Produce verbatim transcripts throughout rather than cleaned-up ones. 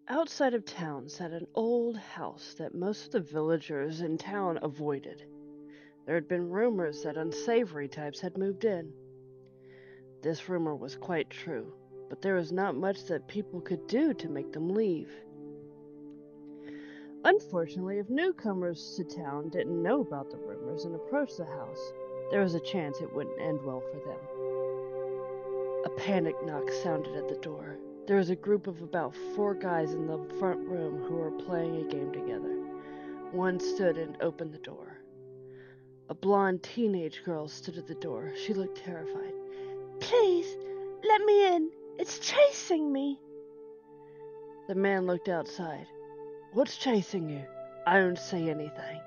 Outside of town sat an old house that most of the villagers in town avoided. There had been rumors that unsavory types had moved in. This rumor was quite true, but there was not much that people could do to make them leave. Unfortunately, if newcomers to town didn't know about the rumors and approached the house, there was a chance it wouldn't end well for them. A panic knock sounded at the door. There was a group of about four guys in the front room who were playing a game together. One stood and opened the door. A blonde teenage girl stood at the door. She looked terrified. "Please, let me in. It's chasing me." The man looked outside. "What's chasing you? I don't see anything."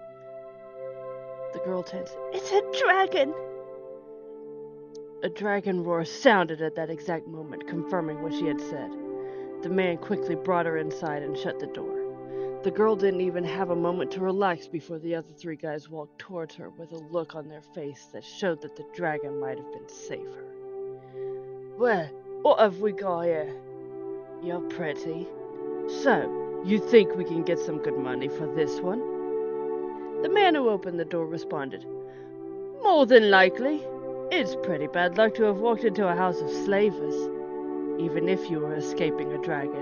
The girl tensed. "It's a dragon." A dragon roar sounded at that exact moment, confirming what she had said. The man quickly brought her inside and shut the door. The girl didn't even have a moment to relax before the other three guys walked towards her with a look on their face that showed that the dragon might have been safer. "Well, what have we got here?" "You're pretty. So, you think we can get some good money for this one?" The man who opened the door responded, "More than likely. It's pretty bad luck to have walked into a house of slavers, even if you were escaping a dragon."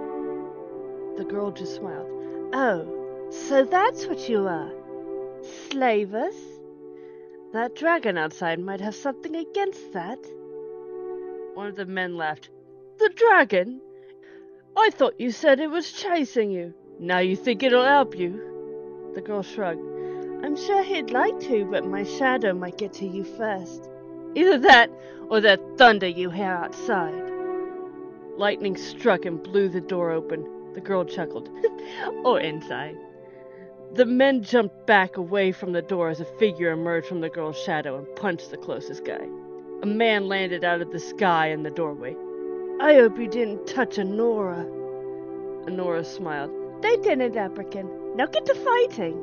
The girl just smiled. "Oh, so that's what you are. Slavers? That dragon outside might have something against that." One of the men laughed. "The dragon? I thought you said it was chasing you. Now you think it'll help you?" The girl shrugged. "I'm sure he'd like to, but my shadow might get to you first. Either that, or that thunder you hear outside." Lightning struck and blew the door open. The girl chuckled. "Or inside." The men jumped back away from the door as a figure emerged from the girl's shadow and punched the closest guy. A man landed out of the sky in the doorway. "I hope you didn't touch Honora." Honora smiled. "They didn't, Abrakan. Now get to fighting."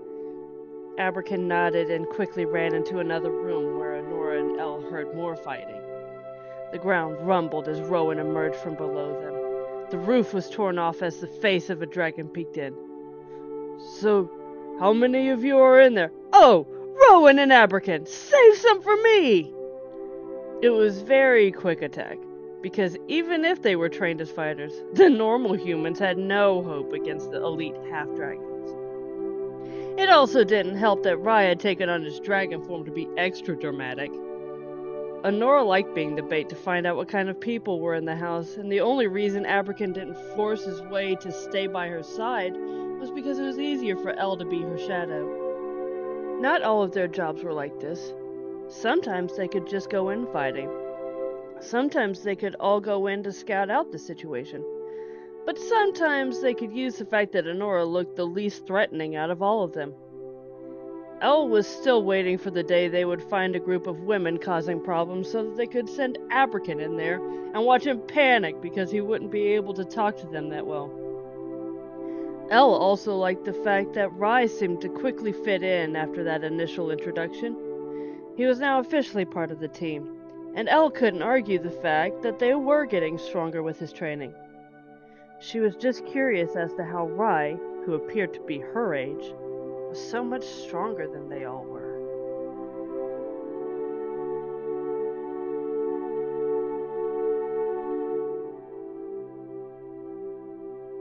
Abrakan nodded and quickly ran into another room where Honora and Elle heard more fighting. The ground rumbled as Rowan emerged from below them. The roof was torn off as the face of a dragon peeked in. "So, how many of you are in there?" "Oh, Rowan and Abrakan, save some for me!" It was very quick attack, because even if they were trained as fighters, the normal humans had no hope against the elite half-dragons. It also didn't help that Rai had taken on his dragon form to be extra dramatic. Honora liked being the bait to find out what kind of people were in the house, and the only reason Abrakan didn't force his way to stay by her side was because it was easier for Elle to be her shadow. Not all of their jobs were like this. Sometimes they could just go in fighting. Sometimes they could all go in to scout out the situation. But sometimes they could use the fact that Honora looked the least threatening out of all of them. Elle was still waiting for the day they would find a group of women causing problems so that they could send Abrakan in there and watch him panic because he wouldn't be able to talk to them that well. Elle also liked the fact that Rai seemed to quickly fit in after that initial introduction. He was now officially part of the team, and Elle couldn't argue the fact that they were getting stronger with his training. She was just curious as to how Rai, who appeared to be her age, was so much stronger than they all were.